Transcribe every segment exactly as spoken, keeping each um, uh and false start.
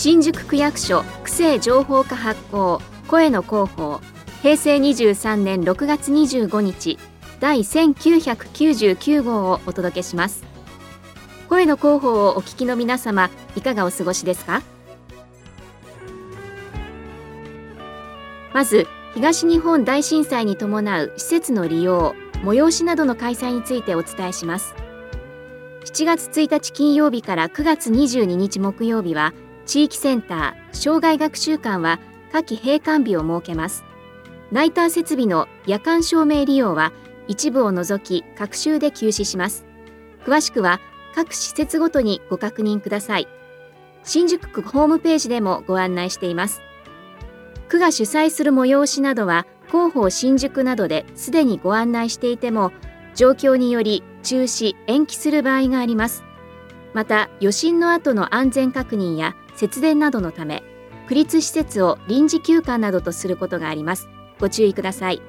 新宿区役所区政情報課発行声の広報へいせいにじゅうさんねんろくがつにじゅうごにちだいせんきゅうひゃくきゅうじゅうきゅうごうをお届けします。声の広報をお聞きの皆様、いかがお過ごしですか？まず、東日本大震災に伴う施設の利用、催しなどの開催についてお伝えします。しちがつついたち金曜日からくがつにじゅうににち木曜日は、地域センター、生涯学習館は夏季閉館日を設けます。ナイター設備の夜間照明利用は一部を除き隔週で休止します。詳しくは各施設ごとにご確認ください。新宿区ホームページでもご案内しています。区が主催する催しなどは広報新宿などですでにご案内していても、状況により中止・延期する場合があります。また余震の後の安全確認や節電などのため、区立施設を臨時休館などとすることがあります。ご注意ください。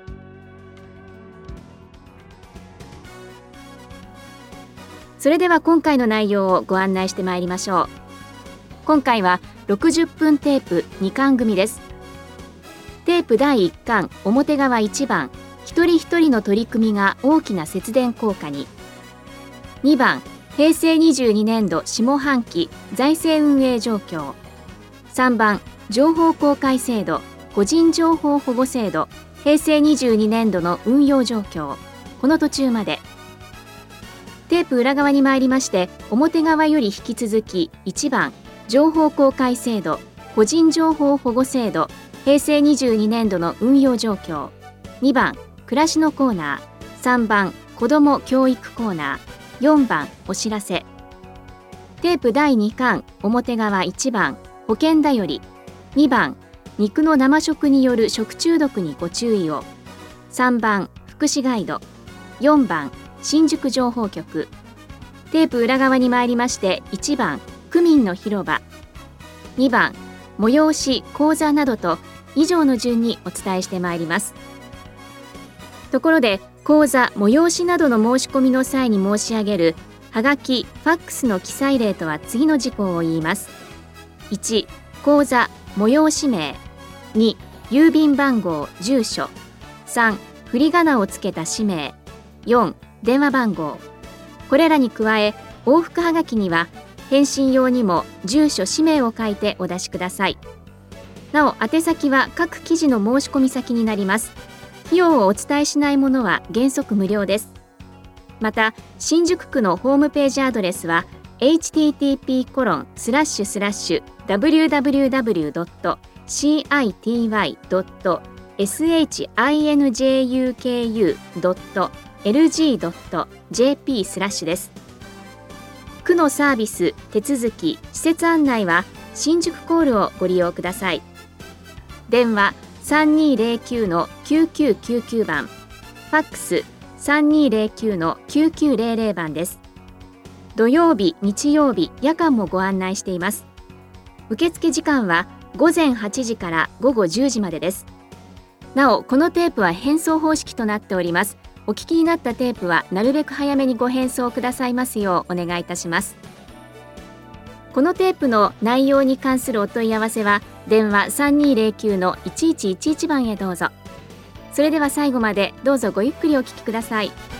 それでは今回の内容をご案内してまいりましょう。今回はろくじゅっぷんテープにかん組です。テープだいいっかん表側いちばん、一人一人の取り組みが大きな節電効果に。にばん、へいせいにじゅうにねんど下半期財政運営状況。さんばん、情報公開制度、個人情報保護制度、へいせいにじゅうにねんどの運用状況。この途中まで。テープ裏側に参りまして、表側より引き続きいちばん、情報公開制度、個人情報保護制度、へいせいにじゅうにねんどの運用状況。にばん、暮らしのコーナー。さんばん、子ども教育コーナー。よんばん、お知らせ。テープだいにかん表側いちばん、保険だより。にばん、肉の生食による食中毒にご注意を。さんばん、福祉ガイド。よんばん、新宿情報局。テープ裏側に参りまして、いちばん、区民の広場。にばん、催し講座などと以上の順にお伝えしてまいります。ところで、講座催しなどの申し込みの際に申し上げるはがきファックスの記載例とは次の事項を言います。いち、講座催し名。に、郵便番号住所。さん、振り仮名をつけた氏名。よん、電話番号。これらに加え、往復はがきには返信用にも住所氏名を書いてお出しください。なお、宛先は各記事の申し込み先になります。費用をお伝えしないものは原則無料です。また、新宿区のホームページアドレスは エイチティーティーピーコロンスラッシュスラッシュダブリューダブリューダブリュードットシーアイティーワイドットエスエイチアイエヌジェーユーケーユードットエルジードットジェーピースラッシュです。区のサービス、手続き、施設案内は新宿コールをご利用ください。電話さんにーぜろきゅうのきゅうきゅうきゅうきゅうばん、ファックスさんにーぜろきゅうのきゅうきゅうぜろぜろばんです。土曜日、日曜日、夜間もご案内しています。受付時間はごぜんはちじからごごじゅうじまでです。なお、このテープは返送方式となっております。お聞きになったテープはなるべく早めにご返送くださいますようお願いいたします。このテープの内容に関するお問い合わせは電話さんにーぜろきゅうのいちいちいちいちばんへどうぞ。それでは最後までどうぞごゆっくりお聞きください。